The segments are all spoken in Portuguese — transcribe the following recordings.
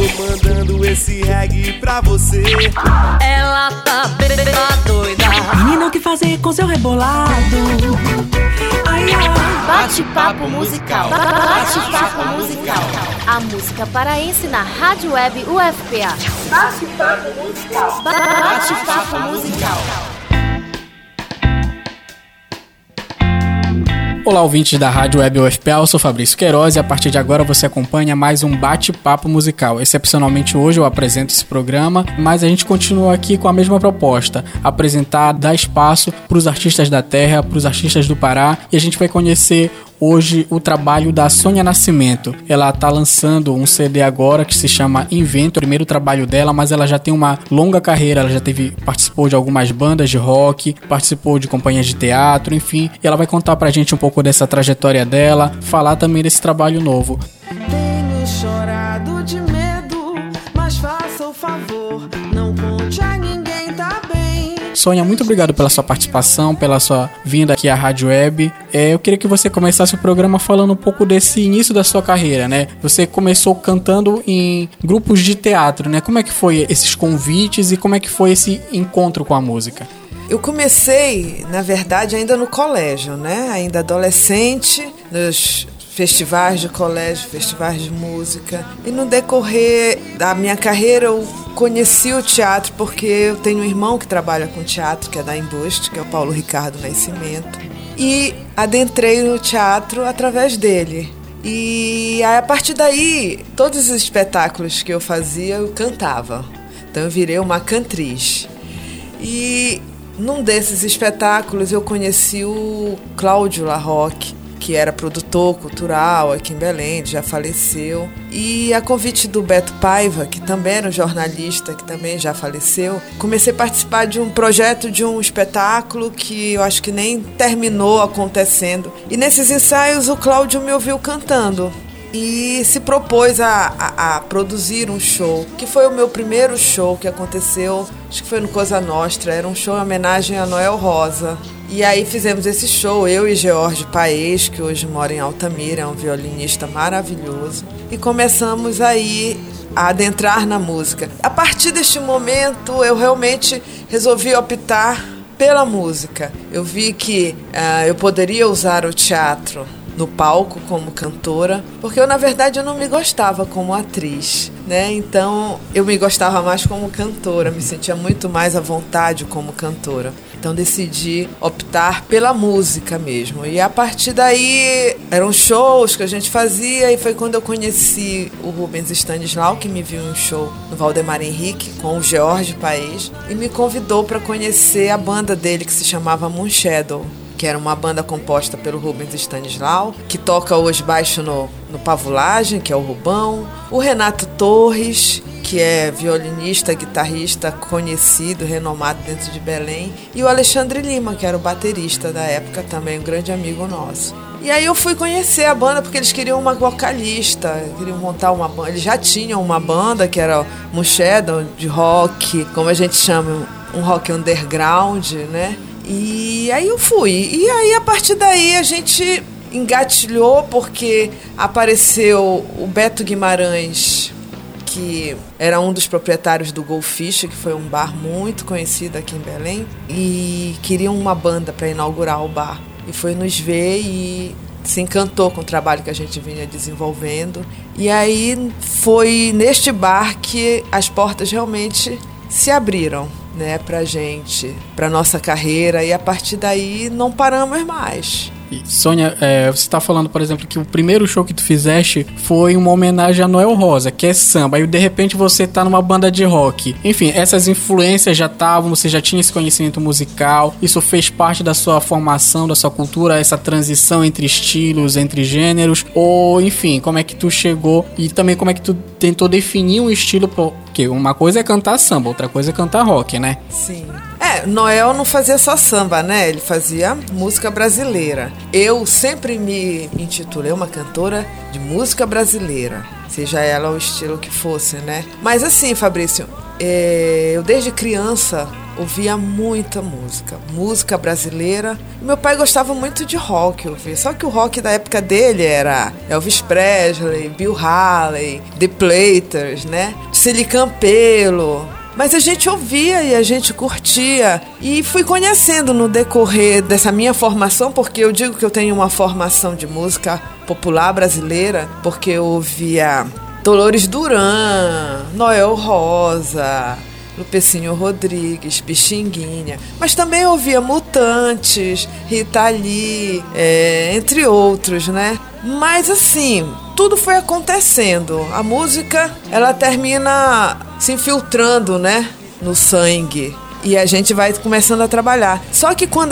mandando esse reggae pra você. Ela tá doida. Menina, o que fazer com seu rebolado? Ai, ai. Bate-papo musical. Bate-papo musical. A música paraense na Rádio Web UFPA. Bate-papo musical. Bate-papo musical. Olá, ouvintes da Rádio Web UFPA, eu sou Fabrício Queiroz e a partir de agora você acompanha mais um bate-papo musical. Excepcionalmente hoje eu apresento esse programa, mas a gente continua aqui com a mesma proposta, apresentar, dar espaço para os artistas da terra, para os artistas do Pará, e a gente vai conhecer hoje o trabalho da Sônia Nascimento. Ela está lançando um CD agora que se chama Invento, o primeiro trabalho dela, mas ela já tem uma longa carreira, ela já participou de algumas bandas de rock, participou de companhias de teatro, enfim, e ela vai contar pra gente um pouco dessa trajetória dela, falar também desse trabalho novo. Tenho chorado de medo, mas faça o favor, não conte a ninguém, tá bem? Sônia, muito obrigado pela sua participação, pela sua vinda aqui à Rádio Web. Eu queria que você começasse o programa falando um pouco desse início da sua carreira, né? Você começou cantando em grupos de teatro, né? Como é que foi esses convites e como é que foi esse encontro com a música? Eu comecei, na verdade, ainda no colégio, né? Ainda adolescente, nos festivais de colégio, festivais de música. E no decorrer da minha carreira eu conheci o teatro porque eu tenho um irmão que trabalha com teatro, que é da Embuste, que é o Paulo Ricardo Nascimento. E adentrei no teatro através dele. E a partir daí, todos os espetáculos que eu fazia, eu cantava. Então eu virei uma cantriz. E num desses espetáculos eu conheci o Cláudio Larroque, que era produtor cultural aqui em Belém, já faleceu. E a convite do Beto Paiva, que também era um jornalista, que também já faleceu, comecei a participar de um projeto, de um espetáculo que eu acho que nem terminou acontecendo. E nesses ensaios o Cláudio me ouviu cantando e se propôs a produzir um show, que foi o meu primeiro show que aconteceu, acho que foi no Cosa Nostra, era um show em homenagem a Noel Rosa. E aí fizemos esse show, eu e George Paes, que hoje mora em Altamira, é um violinista maravilhoso. E começamos aí a adentrar na música. A partir deste momento, eu realmente resolvi optar pela música. Eu vi que eu poderia usar o teatro no palco como cantora, porque eu, na verdade, eu não me gostava como atriz, né? Então, eu me gostava mais como cantora, me sentia muito mais à vontade como cantora. Então decidi optar pela música mesmo. E a partir daí eram shows que a gente fazia, e foi quando eu conheci o Rubens Stanislau, que me viu em um show no Valdemar Henrique com o George Paes e me convidou para conhecer a banda dele, que se chamava Moonshadow, que era uma banda composta pelo Rubens Stanislau, que toca hoje baixo no Pavulagem, que é o Rubão, o Renato Torres, que é violinista, guitarrista conhecido, renomado dentro de Belém, e o Alexandre Lima, que era o baterista da época, também um grande amigo nosso. E aí eu fui conhecer a banda porque eles queriam uma vocalista, queriam montar uma banda. Eles já tinham uma banda que era Moonshadow, de rock, como a gente chama, um rock underground, né? E aí eu fui. E aí a partir daí a gente engatilhou porque apareceu o Beto Guimarães, que era um dos proprietários do Goldfish, que foi um bar muito conhecido aqui em Belém, e queriam uma banda para inaugurar o bar. E foi nos ver e se encantou com o trabalho que a gente vinha desenvolvendo. E aí foi neste bar que as portas realmente se abriram, né, pra gente, pra nossa carreira, e a partir daí não paramos mais. E, Sônia, você está falando, por exemplo, que o primeiro show que tu fizeste foi uma homenagem a Noel Rosa, que é samba, e de repente você tá numa banda de rock. Enfim, essas influências já estavam, você já tinha esse conhecimento musical, isso fez parte da sua formação, da sua cultura, essa transição entre estilos, entre gêneros, ou enfim, como é que tu chegou e também como é que tu tentou definir um estilo, porque uma coisa é cantar samba, outra coisa é cantar rock, né? Sim. Noel não fazia só samba, né? Ele fazia música brasileira. Eu sempre me intitulei uma cantora de música brasileira, seja ela o estilo que fosse, né? Mas assim, Fabrício, eu desde criança ouvia muita música brasileira. Meu pai gostava muito de rock, ouvia. Só que o rock da época dele era Elvis Presley, Bill Haley, The Platters, né? Celi Campelo. Mas a gente ouvia e a gente curtia. E fui conhecendo no decorrer dessa minha formação, porque eu digo que eu tenho uma formação de música popular brasileira, porque eu ouvia Dolores Duran, Noel Rosa, Lupecinho Rodrigues, Pixinguinha, mas também ouvia Mutantes, Rita Lee, entre outros, né? Mas assim, tudo foi acontecendo. A música, ela termina se infiltrando, né, no sangue. E a gente vai começando a trabalhar. Só que quando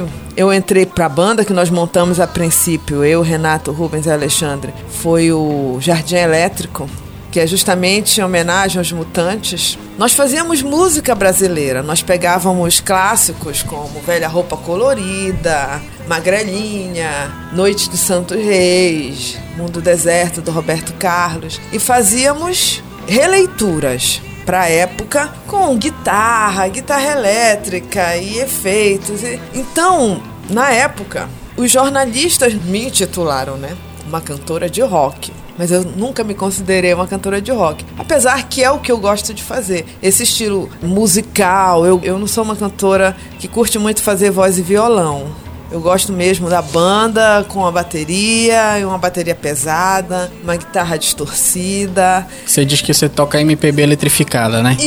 eu entrei pra banda, que nós montamos a princípio, eu, Renato, Rubens e Alexandre, foi o Jardim Elétrico, que é justamente em homenagem aos Mutantes. Nós fazíamos música brasileira, nós pegávamos clássicos como Velha Roupa Colorida, Magrelinha, Noite de Santos Reis, Mundo Deserto, do Roberto Carlos, e fazíamos releituras para a época com guitarra elétrica e efeitos. Então, na época, os jornalistas me intitularam, né, uma cantora de rock. Mas eu nunca me considerei uma cantora de rock. Apesar que é o que eu gosto de fazer. Esse estilo musical, eu não sou uma cantora que curte muito fazer voz e violão. Eu gosto mesmo da banda com a bateria, uma bateria pesada, uma guitarra distorcida. Você diz que você toca MPB eletrificada, né?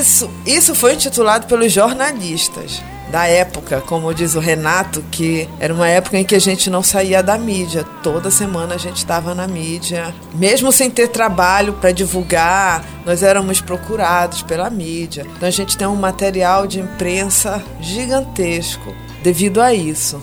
Isso foi intitulado pelos jornalistas da época, como diz o Renato, que era uma época em que a gente não saía da mídia. Toda semana a gente estava na mídia. Mesmo sem ter trabalho para divulgar, nós éramos procurados pela mídia. Então a gente tem um material de imprensa gigantesco devido a isso.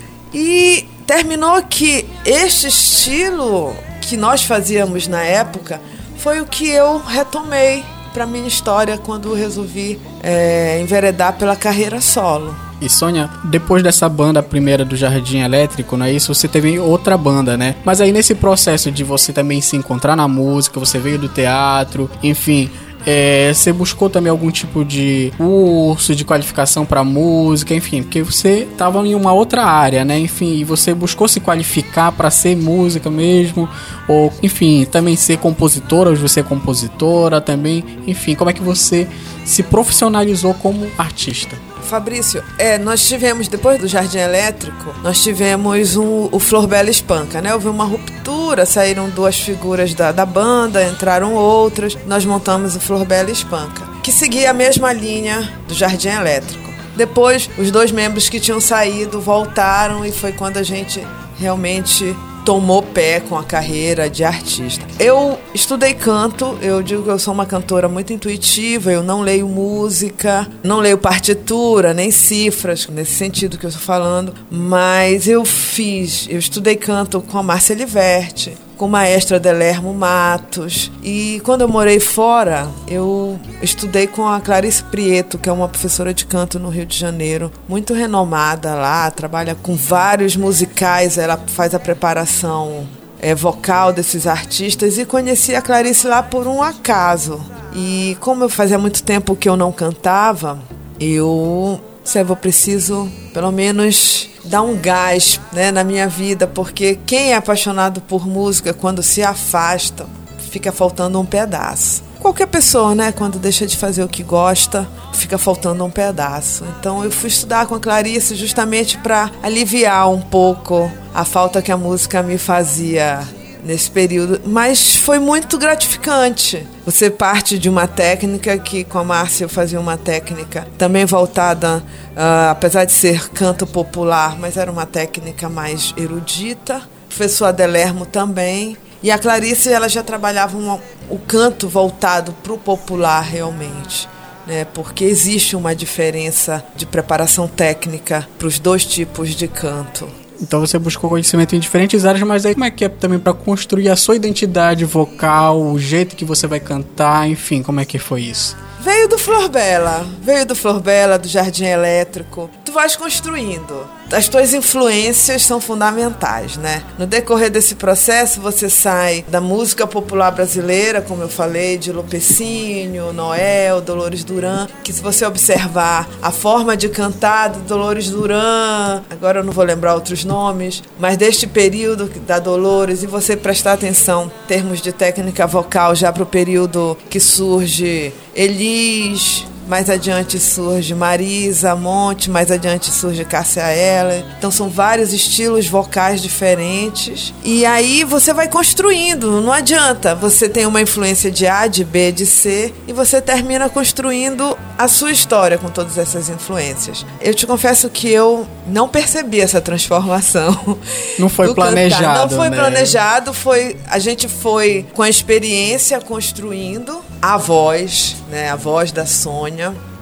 E terminou que este estilo que nós fazíamos na época foi o que eu retomei para minha história quando resolvi enveredar pela carreira solo. E Sônia, depois dessa banda primeira do Jardim Elétrico, não é isso? Você teve outra banda, né? Mas aí nesse processo de você também se encontrar na música, você veio do teatro, enfim, você buscou também algum tipo de curso de qualificação para música, enfim, porque você estava em uma outra área, né? Enfim, e você buscou se qualificar para ser música mesmo, ou, enfim, também ser compositora, hoje você é compositora também, enfim, como é que você se profissionalizou como artista? Fabrício, nós tivemos, depois do Jardim Elétrico, nós tivemos o Flor Bela Espanca, né? Houve uma ruptura, saíram duas figuras da banda, entraram outras, nós montamos o Flor Bela Espanca, que seguia a mesma linha do Jardim Elétrico. Depois, os dois membros que tinham saído voltaram e foi quando a gente realmente tomou pé com a carreira de artista. Eu estudei canto, eu digo que eu sou uma cantora muito intuitiva, eu não leio música, não leio partitura, nem cifras, nesse sentido que eu estou falando, mas eu estudei canto com a Márcia Liverti, com o maestro Adelermo Matos, e quando eu morei fora, eu estudei com a Clarice Prieto, que é uma professora de canto no Rio de Janeiro, muito renomada lá, trabalha com vários musicais, ela faz a preparação vocal desses artistas, e conheci a Clarice lá por um acaso. E como eu fazia muito tempo que eu não cantava, eu preciso pelo menos dar um gás, né, na minha vida, porque quem é apaixonado por música, quando se afasta, fica faltando um pedaço. Qualquer pessoa, né, quando deixa de fazer o que gosta, fica faltando um pedaço. Então eu fui estudar com a Clarice justamente para aliviar um pouco a falta que a música me fazia nesse período, mas foi muito gratificante. Você parte de uma técnica que com a Márcia eu fazia uma técnica também voltada, apesar de ser canto popular, mas era uma técnica mais erudita. O professor Adelermo também. E a Clarice, ela já trabalhava o canto voltado para o popular realmente, né? Porque existe uma diferença de preparação técnica para os dois tipos de canto. Então você buscou conhecimento em diferentes áreas, mas aí como é que é também para construir a sua identidade vocal, o jeito que você vai cantar, enfim, como é que foi isso? Veio do Flor Bela, do Jardim Elétrico. Tu vais construindo. As tuas influências são fundamentais, né? No decorrer desse processo, você sai da música popular brasileira, como eu falei, de Lupecínio, Noel, Dolores Duran, que se você observar a forma de cantar de Dolores Duran, agora eu não vou lembrar outros nomes, mas deste período da Dolores, e você prestar atenção em termos de técnica vocal já para o período que surge Elis, mais adiante surge Marisa Monte, mais adiante surge Cássia Eller. Então são vários estilos vocais diferentes. E aí você vai construindo, não adianta. Você tem uma influência de A, de B, de C, e você termina construindo a sua história com todas essas influências. Eu te confesso que eu não percebi essa transformação. Não foi planejado, Não foi né? planejado, a gente foi com a experiência construindo a voz, né, a voz da Sônia.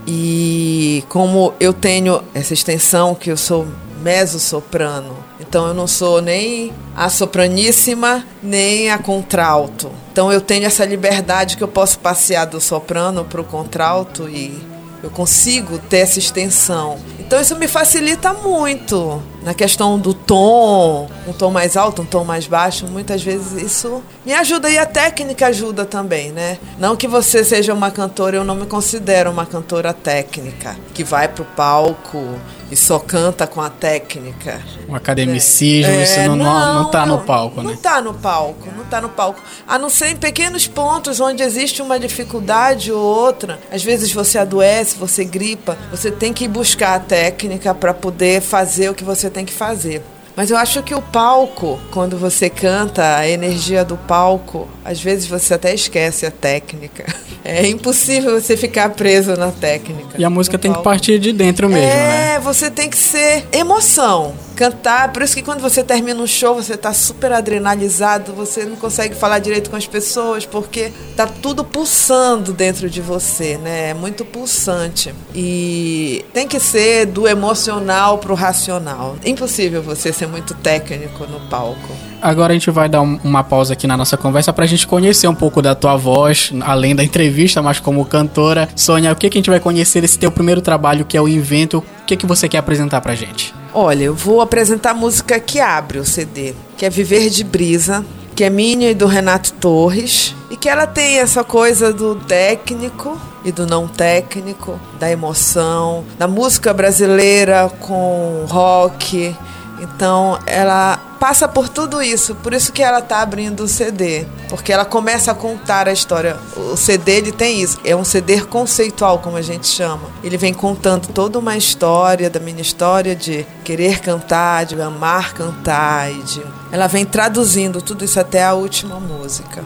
E como eu tenho essa extensão que eu sou mezzo-soprano, então eu não sou nem a sopraníssima, nem a contralto. Então eu tenho essa liberdade que eu posso passear do soprano para o contralto e eu consigo ter essa extensão. Então isso me facilita muito na questão do tom, um tom mais alto, um tom mais baixo. Muitas vezes isso me ajuda e a técnica ajuda também, né? Não que você seja uma cantora, eu não me considero uma cantora técnica, que vai pro palco e só canta com a técnica. Um academicismo, isso não tá no palco, né? Não tá no palco. A não ser em pequenos pontos onde existe uma dificuldade ou outra. Às vezes você adoece, você gripa, você tem que buscar a técnica para poder fazer o que você tem que fazer. Mas eu acho que o palco, quando você canta, a energia do palco, às vezes você até esquece a técnica. É impossível você ficar preso na técnica. E a música tem que partir de dentro mesmo, né? Você tem que ser emoção. Cantar, por isso que quando você termina um show, você tá super adrenalizado, você não consegue falar direito com as pessoas, porque tá tudo pulsando dentro de você, né? É muito pulsante. E tem que ser do emocional pro racional. É impossível você ser muito técnico no palco. Agora a gente vai dar uma pausa aqui na nossa conversa pra gente conhecer um pouco da tua voz, além da entrevista, mas como cantora. Sônia, o que a gente vai conhecer desse teu primeiro trabalho, que é o Invento? O que você quer apresentar pra gente? Olha, eu vou apresentar a música que abre o CD, que é Viver de Brisa, que é minha e do Renato Torres, e que ela tem essa coisa do técnico e do não técnico, da emoção, da música brasileira com rock. Então ela passa por tudo isso, por isso que ela está abrindo o CD, porque ela começa a contar a história. O CD, ele tem isso, é um CD conceitual, como a gente chama. Ele vem contando toda uma história, da minha história de querer cantar, de amar cantar, ela vem traduzindo tudo isso até a última música.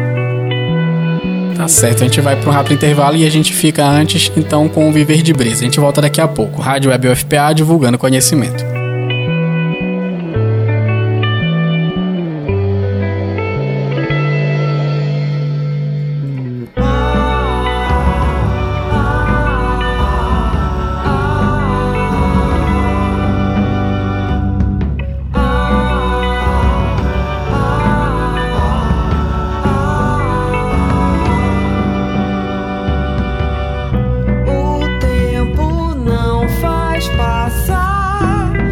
Tá certo, a gente vai para um rápido intervalo e a gente fica antes, então, com o Viver de Brisa. A gente volta daqui a pouco. Rádio Web UFPA, divulgando conhecimento. O tempo não faz passar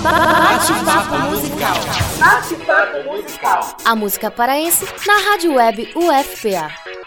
Bate-papo musical. Bate-papo musical. A música paraense na Rádio Web UFPA.